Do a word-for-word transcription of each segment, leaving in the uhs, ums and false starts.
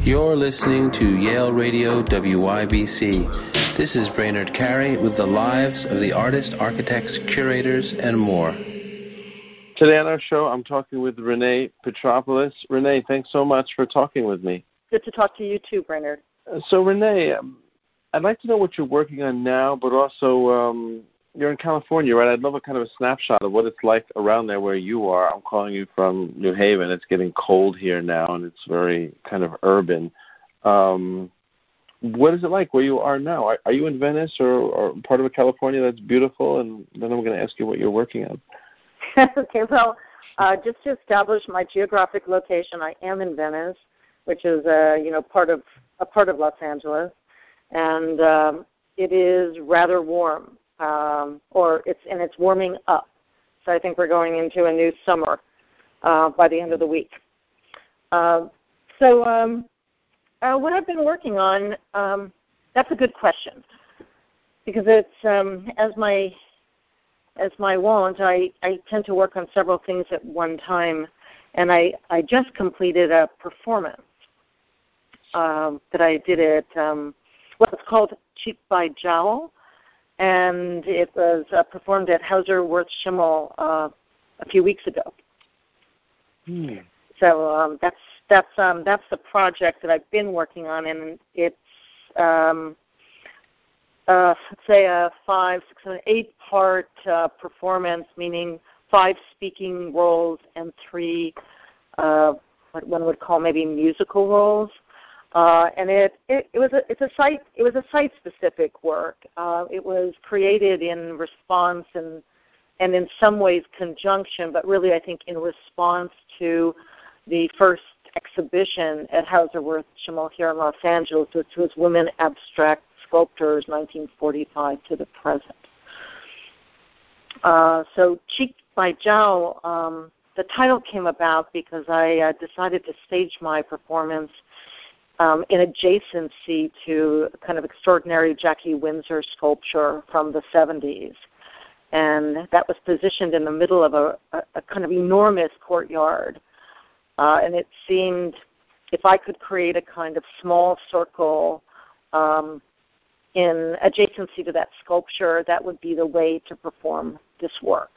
You're listening to Yale Radio W Y B C. This is Brainerd Carey with the lives of the artists, architects, curators, and more. Today on our show, I'm talking with Renee Petropoulos. Renee, thanks so much for talking with me. Good to talk to you too, Brainerd. Uh, so, Renee, um, I'd like to know what you're working on now, but also um, you're in California, right? I'd love a kind of a snapshot of what it's like around there where you are. I'm calling you from New Haven. It's getting cold here now, and it's very kind of urban. Um, what is it like where you are now? Are, are you in Venice or, or part of California that's beautiful? And then I'm going to ask you what you're working on. Okay, well, uh, just to establish my geographic location, I am in Venice, which is uh, you know part of a part of Los Angeles, and um, it is rather warm, um, or it's and it's warming up. So I think we're going into a new summer uh, by the end of the week. Uh, so um, uh, what I've been working on, um, that's a good question, because it's um, as my As my wont, I, I tend to work on several things at one time, and I, I just completed a performance um, that I did at, um, well, it's called Cheek by Jowl, and it was uh, performed at Hauser Wirth Schimmel uh, a few weeks ago. Hmm. So um, that's that's um, that's the project that I've been working on, and it's um, Uh, let's say a five, six, seven, eight-part uh, performance, meaning five speaking roles and three, uh, what one would call maybe musical roles. Uh, and it, it, it was a it's a site it was a site-specific work. Uh, it was created in response and and in some ways conjunction, but really I think in response to the first exhibition at Hauser Wirth Schimmel here in Los Angeles, which was Women Abstract Sculptors, nineteen forty-five to the present. Uh, so Cheek by Jowl, um, the title came about because I uh, decided to stage my performance um, in adjacency to a kind of extraordinary Jackie Windsor sculpture from the seventies. And that was positioned in the middle of a, a, a kind of enormous courtyard. Uh, and it seemed if I could create a kind of small circle um, in adjacency to that sculpture, that would be the way to perform this work.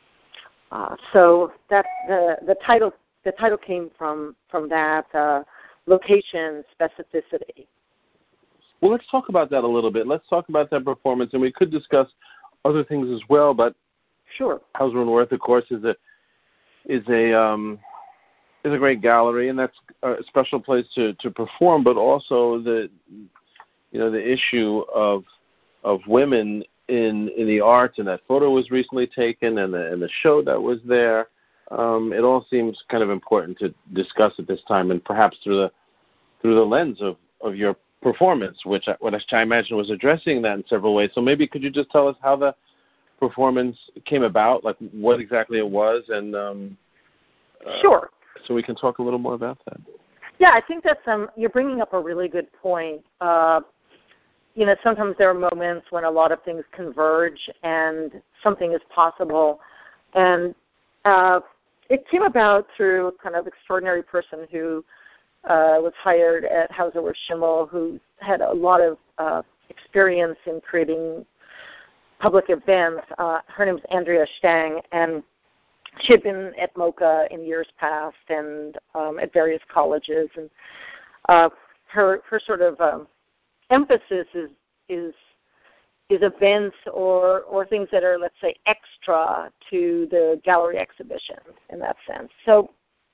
Uh, so that the the title the title came from from that uh, location specificity. Well, let's talk about that a little bit. Let's talk about that performance, and we could discuss other things as well. But sure, Hauser and Wirth, of course, is a is a um, is a great gallery, and that's a special place to, to perform. But also the you know, the issue of of women in in the arts, and that photo was recently taken, and the and the show that was there. Um, it all seems kind of important to discuss at this time, and perhaps through the through the lens of, of your performance, which I, which I imagine was addressing that in several ways. So maybe could you just tell us how the performance came about, like what exactly it was, and um, uh, sure. So we can talk a little more about that. Yeah, I think that's um, you're bringing up a really good point. Uh, you know, sometimes there are moments when a lot of things converge and something is possible. And uh, it came about through a kind of extraordinary person who uh, was hired at Hauser Wirth Schimmel, who had a lot of uh, experience in creating public events. Uh, her name is Andrea Stang, and she had been at MoCA in years past and um, at various colleges. And uh, her her sort of um, emphasis is is is events or or things that are, let's say, extra to the gallery exhibition in that sense. So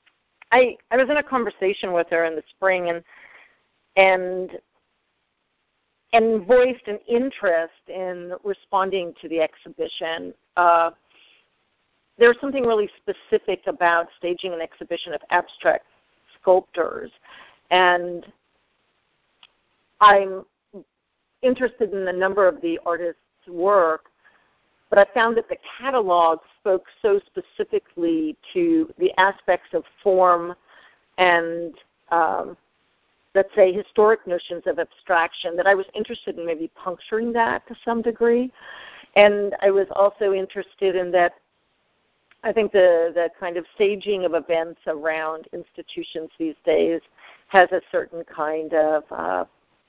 I I was in a conversation with her in the spring and and and voiced an interest in responding to the exhibition. Uh, there's something really specific about staging an exhibition of abstract sculptors, and I'm interested in a number of the artists' work, but I found that the catalog spoke so specifically to the aspects of form and, um, let's say, historic notions of abstraction that I was interested in maybe puncturing that to some degree. And I was also interested in that I think the, the kind of staging of events around institutions these days has a certain kind of, uh,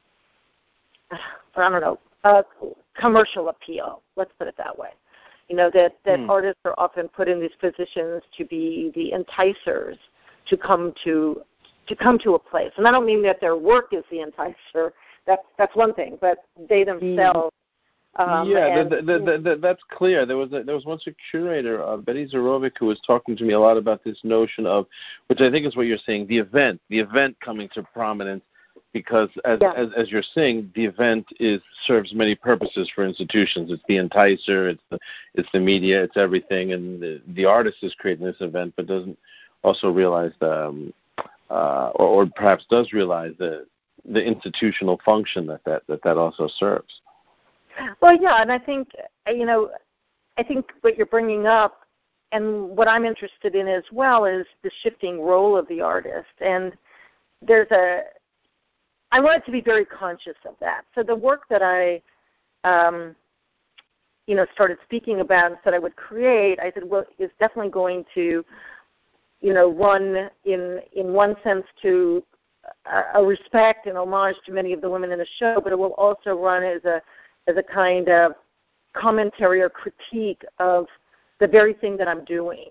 I don't know, uh, commercial appeal. Let's put it that way. You know, that, that mm. artists are often put in these positions to be the enticers to come to to come to a place. And I don't mean that their work is the enticer. That's that's one thing, but they themselves. Um, yeah, and, the, the, the, the, that's clear. There was a, there was once a curator, uh, Betty Zorovic, who was talking to me a lot about this notion of, which I think is what you're saying, the event, the event coming to prominence. Because as, yeah. as as you're saying, the event is serves many purposes for institutions. It's the enticer, it's the it's the media, it's everything, and the, the artist is creating this event, but doesn't also realize the, um, uh, or, or perhaps does realize the the institutional function that that, that that also serves. Well, yeah, and I think you know, I think what you're bringing up, and what I'm interested in as well, is the shifting role of the artist, and there's a I wanted to be very conscious of that. So the work that I, um, you know, started speaking about and said I would create, I said, well, is definitely going to, you know, run in in one sense to a, a respect and homage to many of the women in the show, but it will also run as a as a kind of commentary or critique of the very thing that I'm doing,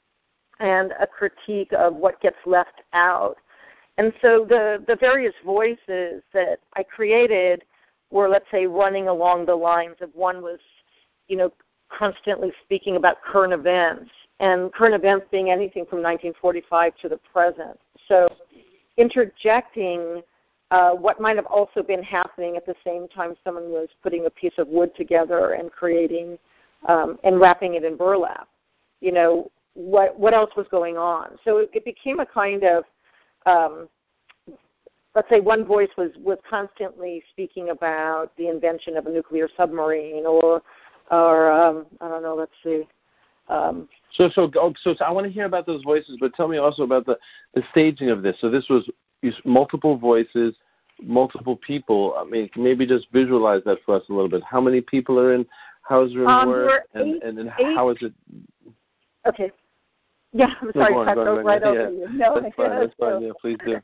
and a critique of what gets left out. And so the, the various voices that I created were, let's say, running along the lines of one was, you know, constantly speaking about current events, and current events being anything from nineteen forty-five to the present. So interjecting uh, what might have also been happening at the same time someone was putting a piece of wood together and creating um, and wrapping it in burlap. You know, what what else was going on? So it, it became a kind of Um, let's say one voice was, was constantly speaking about the invention of a nuclear submarine, or, or um, I don't know, let's see. Um, so, so, so, so I want to hear about those voices, but tell me also about the, the staging of this. So this was multiple voices, multiple people. I mean, maybe just visualize that for us a little bit. How many people are in Hauser and Wirth, um, and, and, and how is it? Okay. Yeah, I'm sorry, no, I talked right yeah. over you. No, that's fine, that's fine, yeah, please do.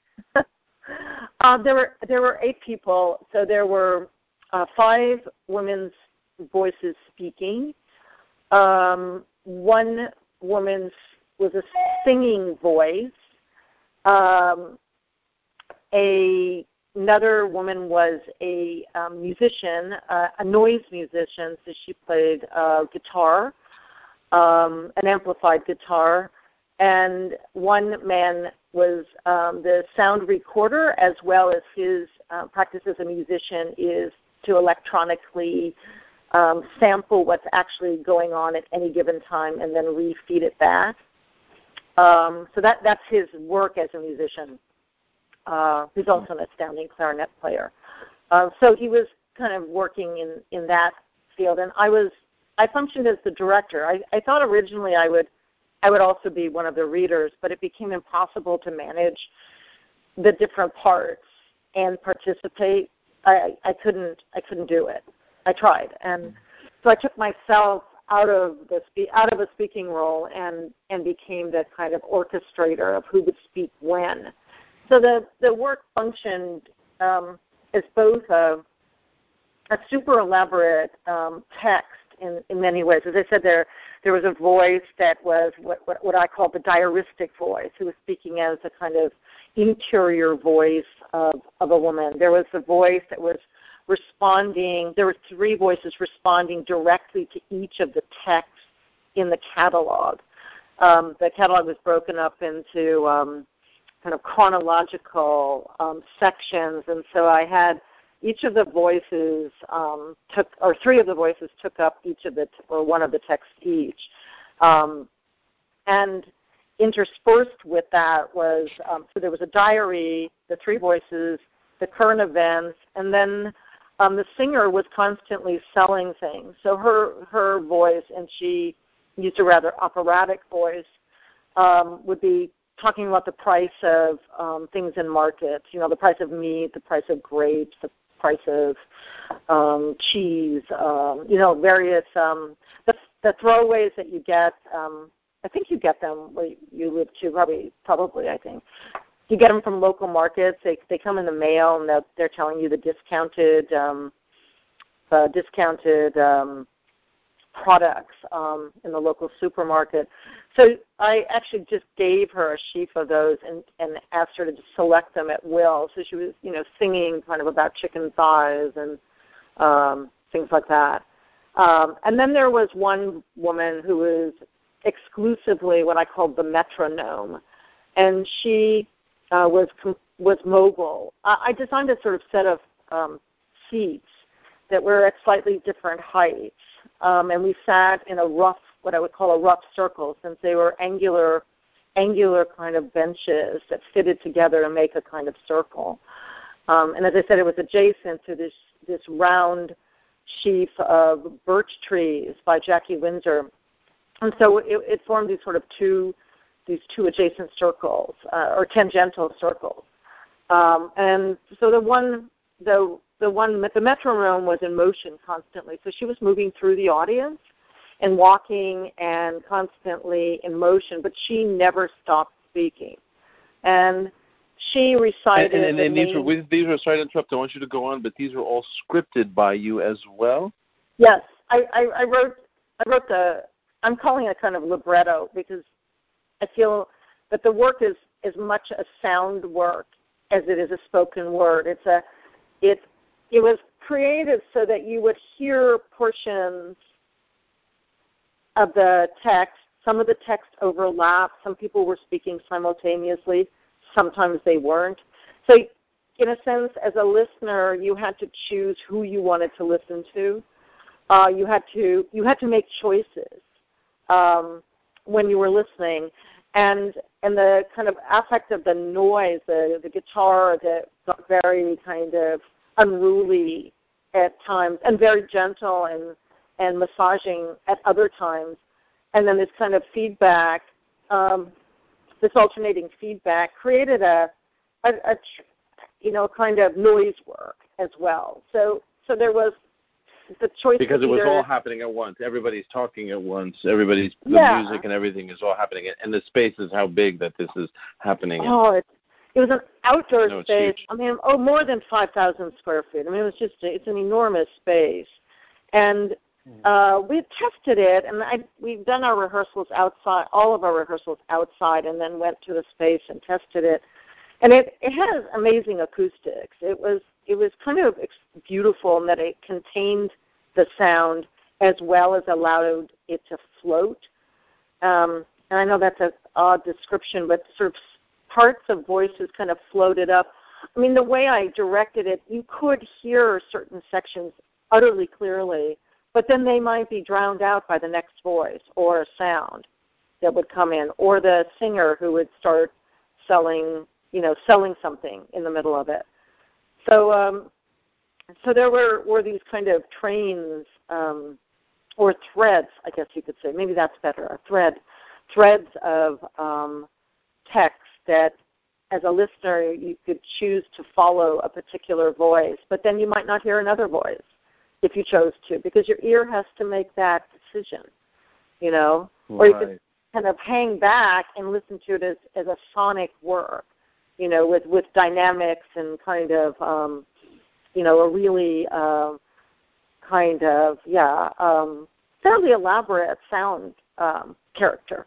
uh, there were there were eight people, so there were uh, five women's voices speaking. Um, one woman's was a singing voice. Um, a, another woman was a um, musician, uh, a noise musician, so she played uh, guitar. Um, an amplified guitar, and one man was um, the sound recorder, as well as his uh, practice as a musician is to electronically um, sample what's actually going on at any given time and then re-feed it back. Um, so that, that's his work as a musician. Uh, he's also an astounding clarinet player. Uh, so he was kind of working in, in that field, and I was I functioned as the director. I, I thought originally I would I would also be one of the readers, but it became impossible to manage the different parts and participate. I, I couldn't I couldn't do it. I tried, and so I took myself out of the spe- out of a speaking role and, and became the kind of orchestrator of who would speak when. So the, the work functioned um, as both a, a super elaborate um, text in, in many ways. As I said, there there was a voice that was what, what, what I call the diaristic voice, who was speaking as a kind of interior voice of, of a woman. There was a voice that was responding, there were three voices responding directly to each of the texts in the catalog. Um, the catalog was broken up into um, kind of chronological um, sections, and so I had each of the voices um, took, or three of the voices took up each of the, or one of the texts each. Um, and interspersed with that was, um, so there was a diary, the three voices, the current events, and then um, the singer was constantly selling things. So her, her voice, and she used a rather operatic voice, um, would be talking about the price of um, things in markets, you know, the price of meat, the price of grapes, the price of um, cheese, um, you know, various, um, the, the throwaways that you get um, I think you get them where you live too, probably, probably I think. You get them from local markets. They they come in the mail, and they're, they're telling you the discounted um, uh, discounted um, products um, in the local supermarket. So I actually just gave her a sheaf of those and, and asked her to just select them at will. So she was, you know, singing kind of about chicken thighs and um, things like that. Um, and then there was one woman who was exclusively what I called the metronome, and she uh, was was mobile. I, I designed a sort of set of um, seats that were at slightly different heights, um, and we sat in a rough, what I would call a rough circle, since they were angular, angular kind of benches that fitted together to make a kind of circle. Um, and as I said, it was adjacent to this this round sheaf of birch trees by Jackie Windsor. And so it, it formed these sort of two, these two adjacent circles, uh, or tangential circles. Um, and so the one, the the one, the metronome was in motion constantly. So she was moving through the audience and walking and constantly in motion, but she never stopped speaking. And she recited. And, and, and, the these main, were these were sorry to interrupt. I want you to go on, but these were all scripted by you as well. Yes, I, I, I wrote. I wrote the. I'm calling it kind of libretto because I feel that the work is as much a sound work as it is a spoken word. It's a. It. It was created so that you would hear portions of the text. Some of the text overlapped. Some people were speaking simultaneously. Sometimes they weren't. So in a sense, as a listener, you had to choose who you wanted to listen to. Uh, you had to you had to make choices um, when you were listening. And and the kind of affect of the noise, the, the guitar that got very kind of unruly at times and very gentle and, and massaging at other times. And then this kind of feedback, um, this alternating feedback created a, a, a, you know, kind of noise work as well. So so there was the choice. Because it was either, all happening at once. Everybody's talking at once. Everybody's, the yeah. music and everything is all happening. And the space is how big that this is happening in. Oh, it, it was an outdoor no, it's space. huge. I mean, oh, more than five thousand square feet. I mean, it was just, it's an enormous space. And uh, we tested it, and I, we've done our rehearsals outside, all of our rehearsals outside, and then went to the space and tested it. And it, it has amazing acoustics. It was it was kind of beautiful in that it contained the sound as well as allowed it to float. Um, and I know that's an odd description, but sort of parts of voices kind of floated up. I mean, the way I directed it, you could hear certain sections utterly clearly, but then they might be drowned out by the next voice or a sound that would come in, or the singer who would start selling, you know, selling something in the middle of it. So, um, so there were, were these kind of trains um, or threads, I guess you could say. Maybe that's better. A thread, threads of um, text that, as a listener, you could choose to follow a particular voice, but then you might not hear another voice if you chose to, because your ear has to make that decision, you know, right. or you could kind of hang back and listen to it as, as a sonic work, you know, with, with dynamics and kind of, um, you know, a really uh, kind of, yeah, um, fairly elaborate sound um, character.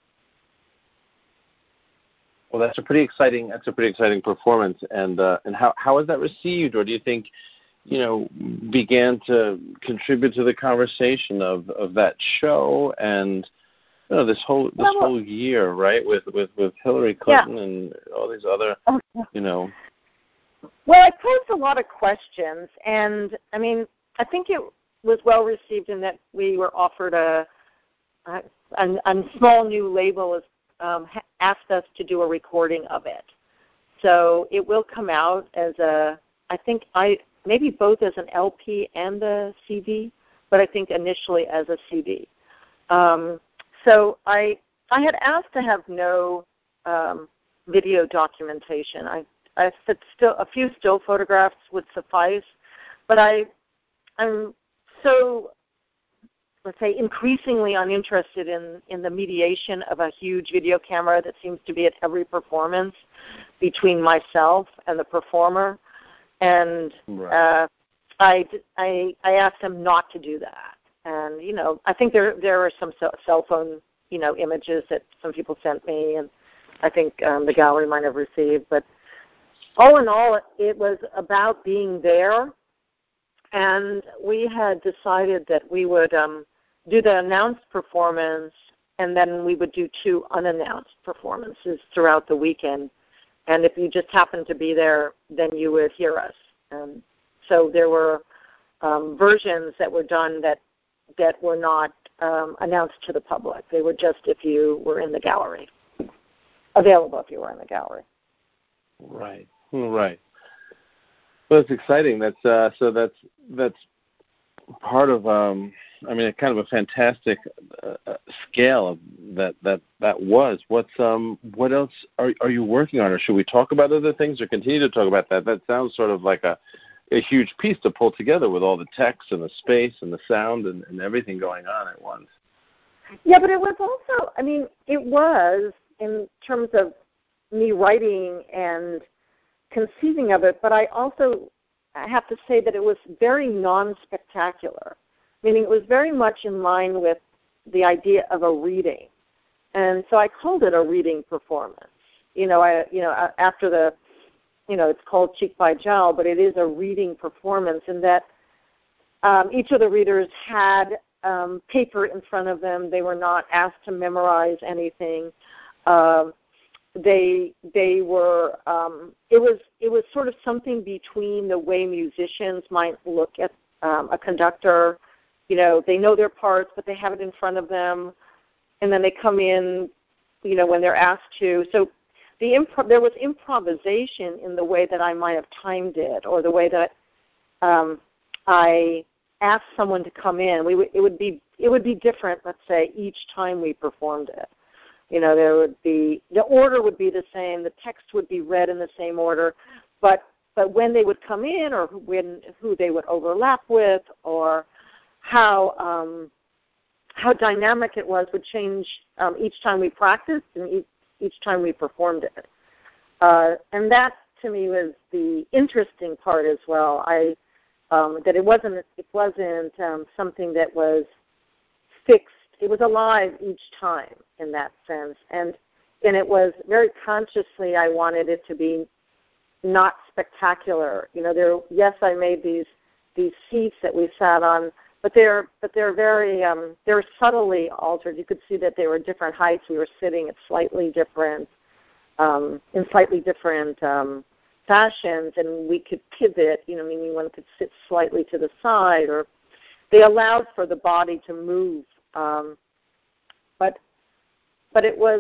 Well, that's a pretty exciting. That's a pretty exciting performance. And uh, and how how was that received, or do you think, you know, began to contribute to the conversation of, of that show and, you know, this whole this well, whole year, right, with, with, with Hillary Clinton yeah. and all these other, you know. Well, I posed a lot of questions, and I mean, I think it was well received in that we were offered a a, a small new label has um, asked us to do a recording of it. So it will come out as a, I think I. maybe both as an L P and a C D, but I think initially as a C D. Um, so I I had asked to have no um, video documentation. I I said still a few still photographs would suffice, but I I'm so let's say, increasingly uninterested in, in the mediation of a huge video camera that seems to be at every performance between myself and the performer. And right. uh, I, I, I asked them not to do that. And, you know, I think there there are some cell phone, you know, images that some people sent me, and I think um, the gallery might have received. But all in all, it was about being there. And we had decided that we would um, do the announced performance, and then we would do two unannounced performances throughout the weekend. And if you just happened to be there, then you would hear us. Um, so there were um, versions that were done that that were not um, announced to the public. They were just if you were in the gallery, available if you were in the gallery. Right, right. Well, that's exciting. That's uh, so that's that's part of. Um, I mean, kind of a fantastic uh, scale of that that that was. What's um what else are are you working on, or should we talk about other things, or continue to talk about that? That sounds sort of like a a huge piece to pull together with all the text and the space and the sound and, and everything going on at once. Yeah, but it was also. I mean, it was in terms of me writing and conceiving of it, but I also I have to say that it was very non-spectacular, meaning it was very much in line with the idea of a reading. And so I called it a reading performance. You know, I you know after the, you know, it's called Cheek by Jowl, but it is a reading performance in that um, each of the readers had um, paper in front of them. They were not asked to memorize anything. Uh, They they were um, it was it was sort of something between the way musicians might look at um, a conductor. You know, they know their parts, but they have it in front of them, and then they come in, you know, when they're asked to. So the impro- there was improvisation in the way that I might have timed it, or the way that um, I asked someone to come in. We w- it would be it would be different, let's say, each time we performed it. You know, there would be, the order would be the same, the text would be read in the same order, but but when they would come in, or when who they would overlap with, or how um, how dynamic it was would change um, each time we practiced and each, each time we performed it. Uh, and that, to me, was the interesting part as well. I um, that it wasn't it wasn't um, something that was fixed. It was alive each time in that sense, and and it was very consciously I wanted it to be not spectacular. You know, there. Yes, I made these these seats that we sat on, but they're but they're very um, they're subtly altered. You could see that they were different heights. We were sitting at slightly different um, in slightly different um, fashions, and we could pivot. You know, meaning one could sit slightly to the side, or they allowed for the body to move. Um, but but it was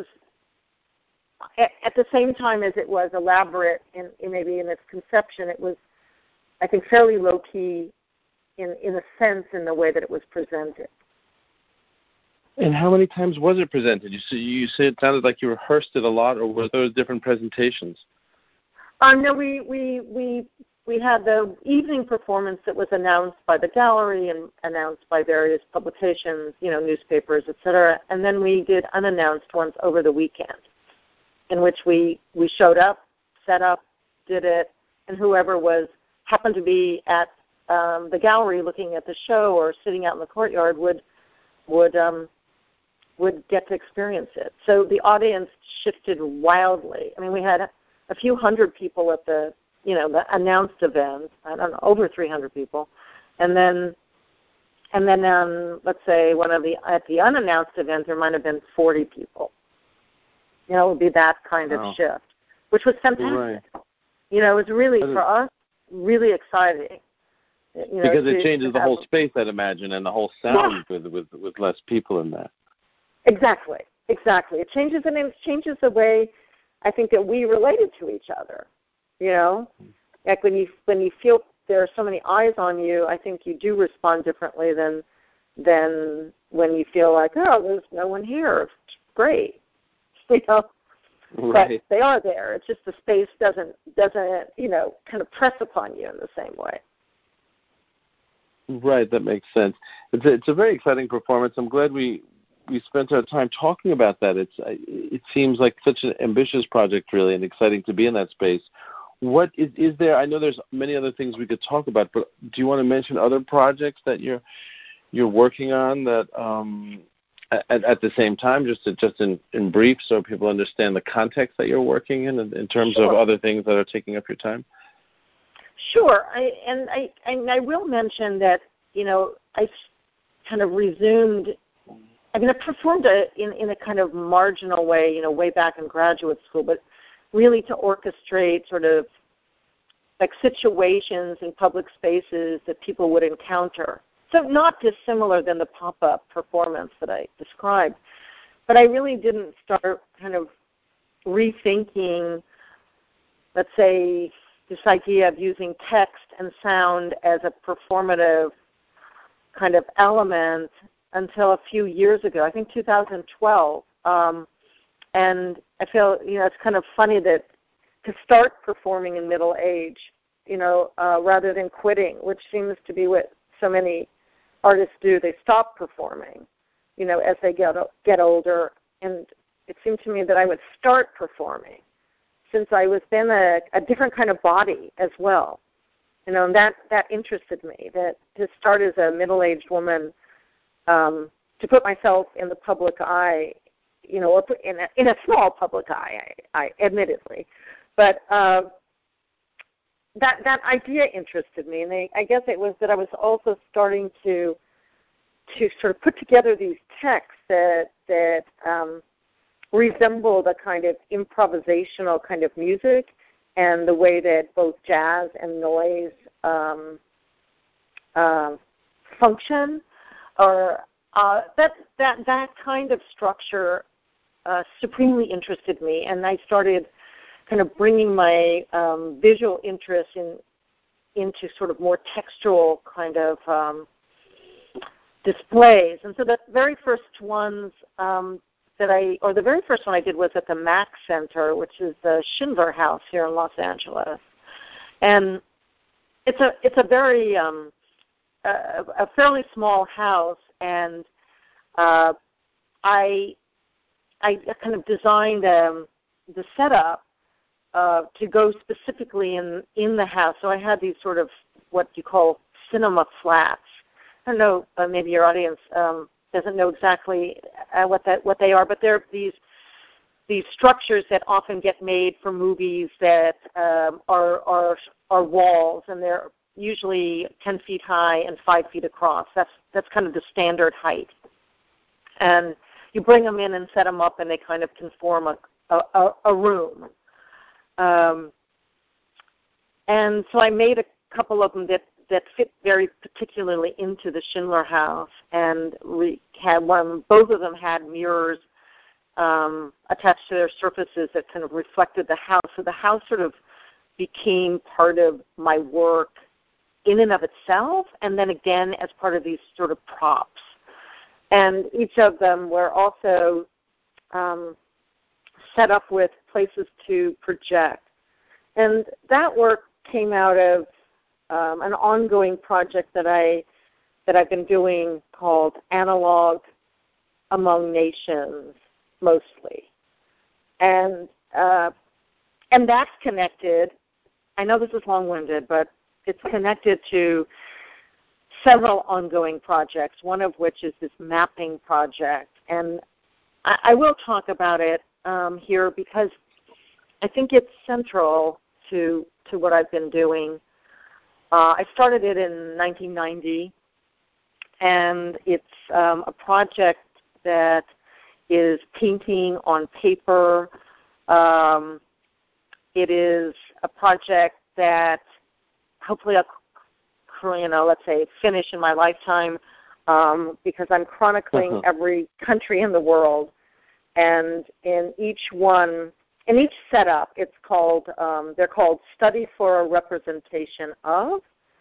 at, at the same time as it was elaborate in, in maybe in its conception, it was, I think, fairly low key in in a sense in the way that it was presented. And how many times was it presented? You say you said it sounded like you rehearsed it a lot, or were those different presentations? Um, no, we we we. We had the evening performance that was announced by the gallery and announced by various publications, you know, newspapers, et cetera. And then we did unannounced ones over the weekend, in which we, we showed up, set up, did it, and whoever was happened to be at um, the gallery looking at the show or sitting out in the courtyard would would um, would get to experience it. So the audience shifted wildly. I mean, we had a few hundred people at the you know, the announced event, I don't know, over three hundred people. And then, and then um, let's say one of the, at the unannounced event, there might have been forty people. You know, it would be that kind of wow. shift, which was fantastic. Right. You know, it was really, for us, really exciting. You know, because to, it changes the have, whole space, I'd imagine, and the whole sound yeah. with, with with less people in there. Exactly, exactly. It changes, and it changes the way I think that we related to each other. You know, like when you when you feel there are so many eyes on you, I think you do respond differently than than when you feel like, oh, there's no one here. Great, you know. Right. But they are there. It's just the space doesn't doesn't you know kind of press upon you in the same way. Right, that makes sense. It's a, it's a very exciting performance. I'm glad we we spent our time talking about that. It's it seems like such an ambitious project, really, and exciting to be in that space. What is, is there? I know there's many other things we could talk about, but do you want to mention other projects that you're you're working on that um, at, at the same time, just to, just in, in brief, so people understand the context that you're working in, in, in terms Sure. of other things that are taking up your time? Sure, I, and I and I will mention that, you know, I kind of resumed. I mean, I performed a, in in a kind of marginal way, you know, way back in graduate school, but really to orchestrate sort of like situations in public spaces that people would encounter. So not dissimilar than the pop-up performance that I described, but I really didn't start kind of rethinking, let's say, this idea of using text and sound as a performative kind of element until a few years ago, I think two thousand twelve. Um, and I feel, you know, it's kind of funny that to start performing in middle age, you know, uh, rather than quitting, which seems to be what so many artists do. They stop performing, you know, as they get get older. And it seemed to me that I would start performing since I was then a, a different kind of body as well. You know, and that, that interested me, that to start as a middle-aged woman, um, to put myself in the public eye, you know, or put in a, in a small public eye, I, I admittedly. But uh, that that idea interested me, and they, I guess it was that I was also starting to to sort of put together these texts that that um, resemble the kind of improvisational kind of music and the way that both jazz and noise um, uh, function, or uh, that that that kind of structure uh, supremely interested me, and I started kind of bringing my um, visual interest in into sort of more textual kind of um, displays. And so the very first ones um, that I, or the very first one I did was at the Mack Center, which is the Schindler House here in Los Angeles. And it's a it's a very um, a, a fairly small house, and uh, I I kind of designed um, the setup uh, to go specifically in in the house. So I had these sort of what you call cinema flats. I don't know, uh, maybe your audience um, doesn't know exactly uh, what that what they are, but they're these these structures that often get made for movies that um, are are are walls, and they're usually ten feet high and five feet across. That's that's kind of the standard height. And you bring them in and set them up, and they kind of can form a a, a room. Um, and so I made a couple of them that, that fit very particularly into the Schindler House, and we had one. Both of them had mirrors um, attached to their surfaces that kind of reflected the house. So the house sort of became part of my work in and of itself, and then again as part of these sort of props. And each of them were also um, set up with places to project. And that work came out of um, an ongoing project that, I, that I've been doing called Analog Among Nations, mostly. And, uh, and that's connected. I know this is long-winded, but it's connected to several ongoing projects, one of which is this mapping project. And I, I will talk about it um, here because I think it's central to to what I've been doing. Uh, I started it in nineteen ninety, and it's um, a project that is painting on paper. Um, it is a project that hopefully I'll you know, let's say, finish in my lifetime, um, because I'm chronicling uh-huh. every country in the world. And in each one, in each setup, it's called, um, they're called Study for a Representation of.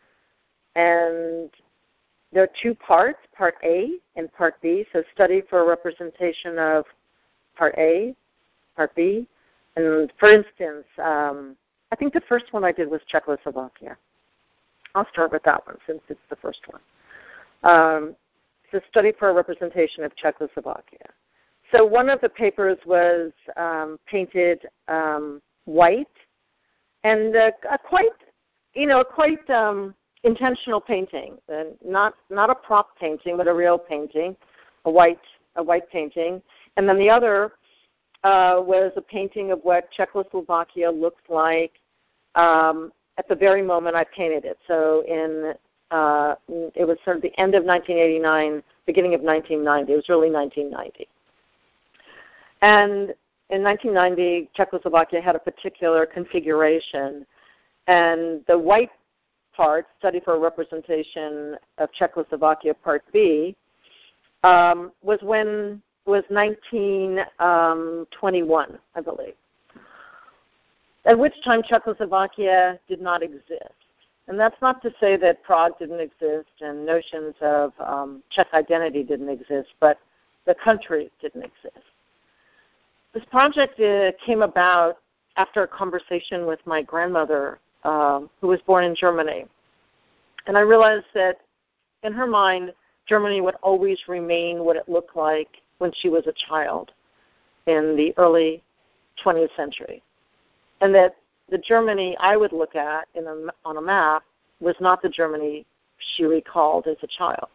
And there are two parts, Part A and Part B. So Study for a Representation of Part A, Part B. And for instance, um, I think the first one I did was Czechoslovakia. I'll start with that one since it's the first one. Um, to study for a representation of Czechoslovakia. So one of the papers was um, painted um, white, and a, a quite, you know, a quite um, intentional painting, and not not a prop painting, but a real painting, a white a white painting. And then the other uh, was a painting of what Czechoslovakia looked like um, at the very moment I painted it. So in uh, it was sort of the end of nineteen eighty-nine, beginning of nineteen ninety. It was really nineteen ninety. And in nineteen ninety, Czechoslovakia had a particular configuration, and the white part, Study for a Representation of Czechoslovakia, Part B, um, was when was nineteen twenty-one, I believe, at which time Czechoslovakia did not exist. And that's not to say that Prague didn't exist and notions of um, Czech identity didn't exist, but the country didn't exist. This project uh, came about after a conversation with my grandmother, uh, who was born in Germany. And I realized that in her mind, Germany would always remain what it looked like when she was a child in the early twentieth century. And that the Germany I would look at in a, on a map was not the Germany she recalled as a child.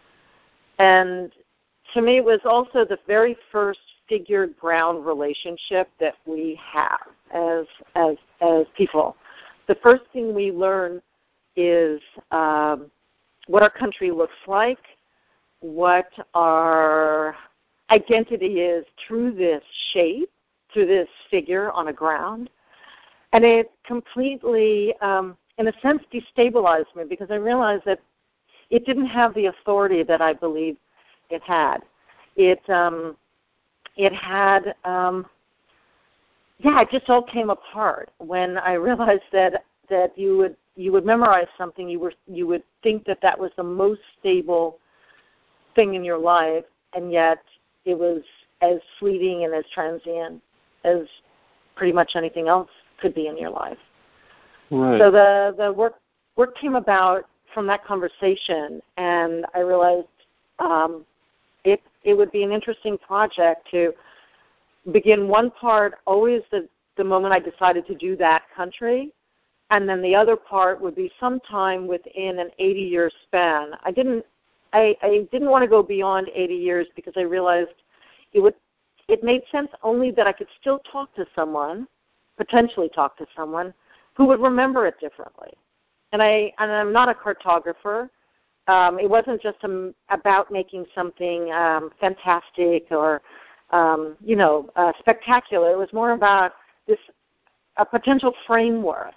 And to me, it was also the very first figured-ground relationship that we have as as as people. The first thing we learn is um, what our country looks like, what our identity is through this shape, through this figure on a ground. And it completely, um, in a sense, destabilized me because I realized that it didn't have the authority that I believed it had. It um, it had, um, yeah, it just all came apart when I realized that that you would you would memorize something, you were you would think that that was the most stable thing in your life, and yet it was as fleeting and as transient as pretty much anything else could be in your life. Right. So the, the work work came about from that conversation, and I realized um, it it would be an interesting project to begin one part always the, the moment I decided to do that country, and then the other part would be sometime within an eighty-year span. I didn't I, I didn't want to go beyond eighty years because I realized it would it made sense only that I could still talk to someone, potentially talk to someone, who would remember it differently. And, I, and I'm not a cartographer. Um, it wasn't just um, about making something um, fantastic or, um, you know, uh, spectacular. It was more about this a potential framework.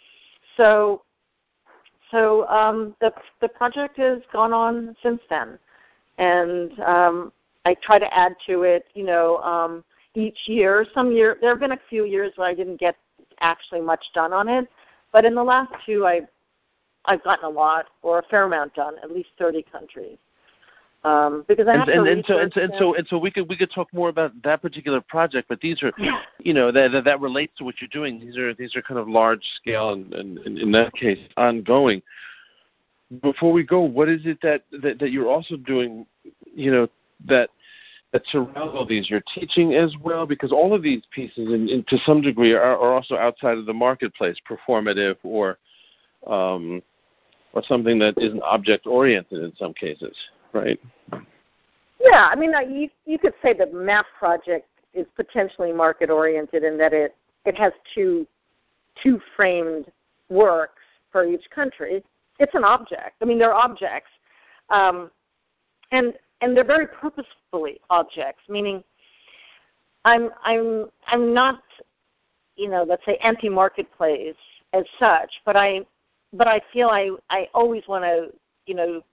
So so um, the, the project has gone on since then. And um, I try to add to it, you know, um, each year. Some year, there have been a few years where I didn't get actually much done on it, but in the last two, I, I've gotten a lot or a fair amount done, at least thirty countries. Um, because I have and, to and, and so and, so and so and so we could we could talk more about that particular project, but these are, yeah. you know, that, that that relates to what you're doing. These are these are kind of large scale and, and, and in that case ongoing. Before we go, what is it that, that, that you're also doing, you know, that that surround all these? You're teaching as well, because all of these pieces, in, in, to some degree, are, are also outside of the marketplace, performative or um, or something that isn't object-oriented in some cases, right? Yeah, I mean, you you could say the MAP project is potentially market-oriented in that it, it has two two framed works for each country. It's an object. I mean, they're objects, um, and and they're very purposefully objects. Meaning, I'm I'm I'm not, you know, let's say anti-marketplace as such, but I but I feel I I always want to, you know,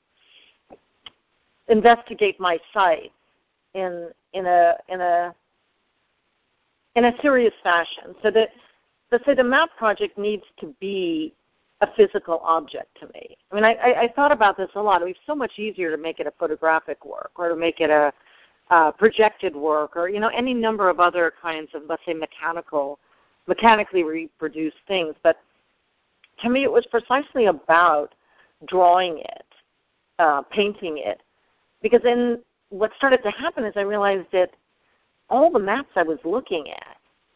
investigate my site in in a in a in a serious fashion. So that let's say the MAP project needs to be a physical object to me. I mean, I, I, I thought about this a lot. It's so much easier to make it a photographic work or to make it a uh, projected work or, you know, any number of other kinds of, let's say, mechanical, mechanically reproduced things. But to me, it was precisely about drawing it uh, painting it. Because then what started to happen is I realized that all the maps I was looking at,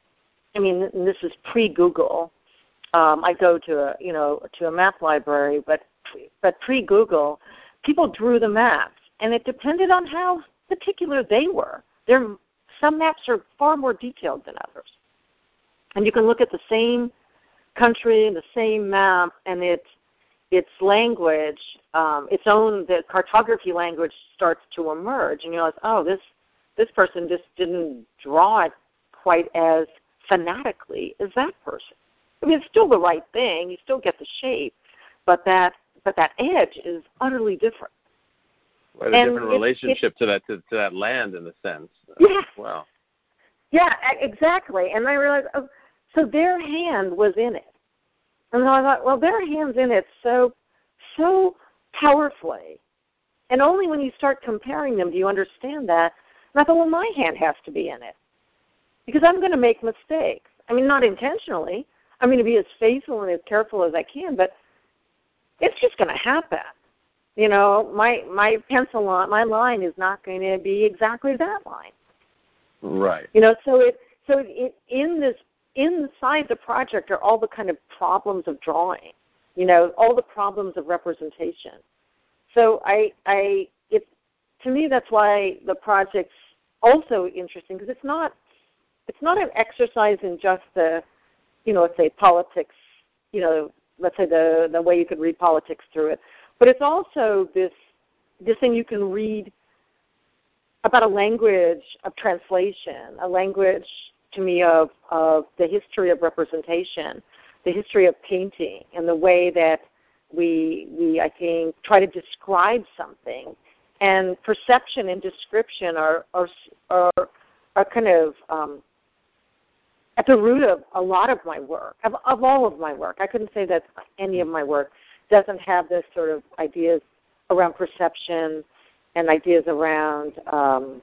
I mean, this is pre-Google. Um, I go to a, you know, to a map library, but but pre-Google, people drew the maps, and it depended on how particular they were. There, some maps are far more detailed than others, and you can look at the same country, the same map, and its its language, um, its own the cartography language starts to emerge, and you're like, oh, this this person just didn't draw it quite as fanatically as that person. I mean, it's still the right thing. You still get the shape, but that but that edge is utterly different. Right, a and different it, relationship it, to that to, to that land, in a sense. Yeah. Wow. Yeah, exactly. And I realized, oh, so their hand was in it. And so I thought, well, their hand's in it so so powerfully. And only when you start comparing them do you understand that. And I thought, well, my hand has to be in it. Because I'm going to make mistakes. I mean, not intentionally. I'm going to be as faithful and as careful as I can, but it's just going to happen. You know, my my pencil line, my line is not going to be exactly that line. Right. You know, so it so it, in this inside the project are all the kind of problems of drawing. You know, all the problems of representation. So I I it to me that's why the project's also interesting, because it's not it's not an exercise in just the, you know, let's say politics, you know, let's say the, the way you could read politics through it. But it's also this this thing you can read about a language of translation, a language, to me, of, of the history of representation, the history of painting, and the way that we, we I think, try to describe something. And perception and description are, are, are, are kind of um, at the root of a lot of my work, of, of all of my work. I couldn't say that any of my work doesn't have this sort of ideas around perception and ideas around um,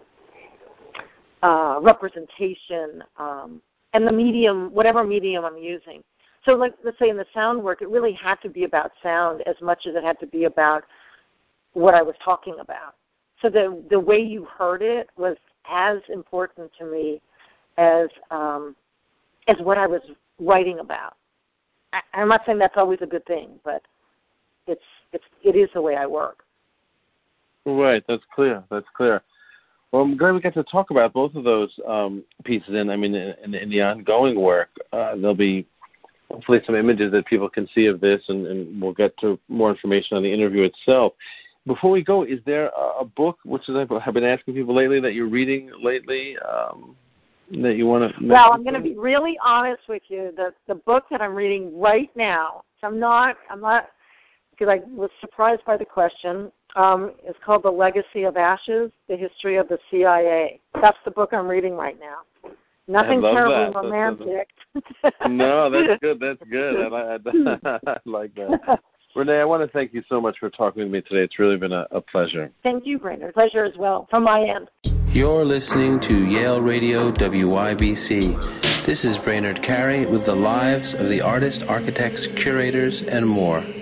uh, representation um, and the medium, whatever medium I'm using. So like, let's say in the sound work, it really had to be about sound as much as it had to be about what I was talking about. So the the way you heard it was as important to me as um, as what I was writing about. I, I'm not saying that's always a good thing, but it's it's it is the way I work. Right, that's clear. That's clear. Well, I'm glad we got to talk about both of those um, pieces. And I mean, in, in the ongoing work, uh, there'll be hopefully some images that people can see of this, and, and we'll get to more information on the interview itself. Before we go, is there a, a book, which is, I've been asking people lately, that you're reading lately um, that you want to mention? Well, I'm going to be really honest with you. The the book that I'm reading right now, I'm not, I'm not, because I was surprised by the question. Um, it's called The Legacy of Ashes, The History of the C I A. That's the book I'm reading right now. Nothing terribly that. romantic. No, that's good. That's good. I, I, I like that. Renee, I want to thank you so much for talking with me today. It's really been a, a pleasure. Thank you, Brainerd. Pleasure as well, from my end. You're listening to Yale Radio W Y B C. This is Brainerd Carey with the lives of the artists, architects, curators, and more.